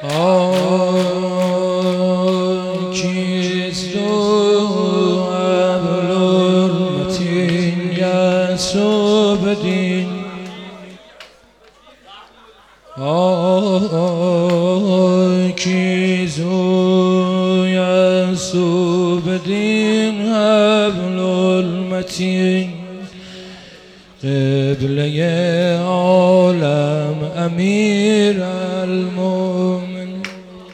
کیست و ابلالمتین یعصوب دین کیست و یعصوب دین ابلالمتین قبله عالم امیر المومن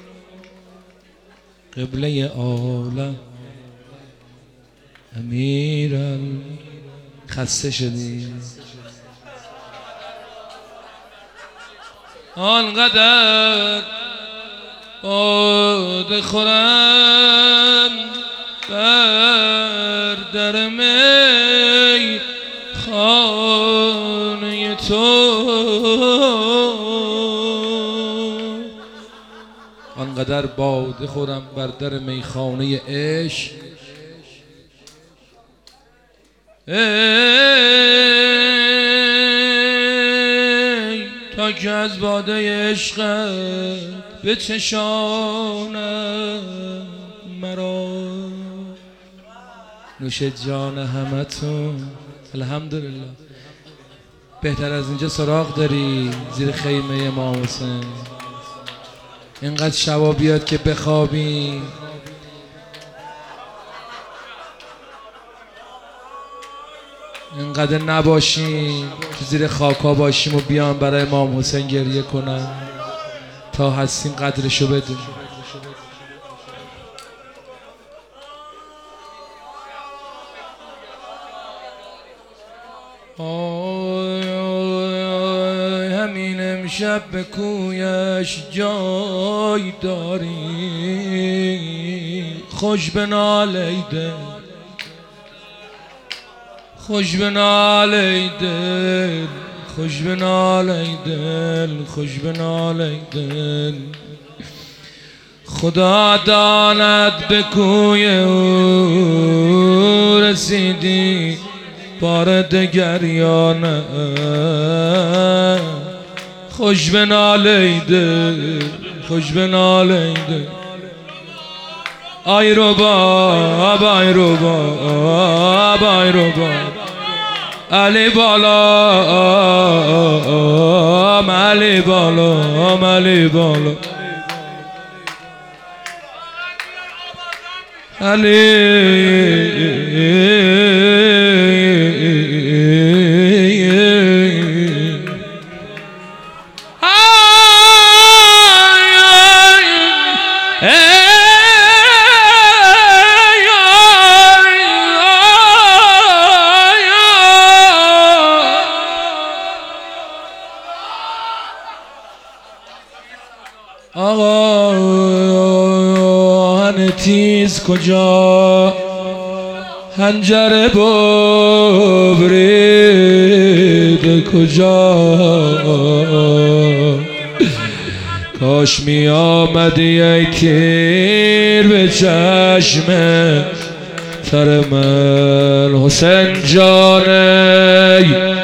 قبله عالم امیر خسته شدی آنقدر باده خورم بر در می خانه تو آنقدر باده خورم بر در میخانه عشق تا که از باده عشقت بچشاند مرا نوش جان همتون. الحمدلله. بهتر از اینجا سراغ داری زیر خیمه امام حسین؟ اینقدر شبا بیاد که بخوابی، اینقدر نباشیم که زیر خاکا باشیم و بیان برای امام حسین گریه کنن. تا هستیم قدرشو بدونیم. همین امشب به کویش جای داری، خوش بنالی دل، خوش بنالی دل، خوش بنالی دل، خوش بنالی دل. خدا داند به کوی او رسیدی بار دگر یا نه. خوش بنالی دل، خوش بنالی دل. آی رباب، آی رباب، آی رباب. علی بالا، علی بالا، علی بالا. علی آهن تیز کجا، حنجر ببرید کجا. کاش می آمدی ای تیر به چشم تر من حسین جانه.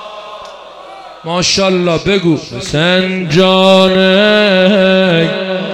ماشاءالله بگو حسین جانه.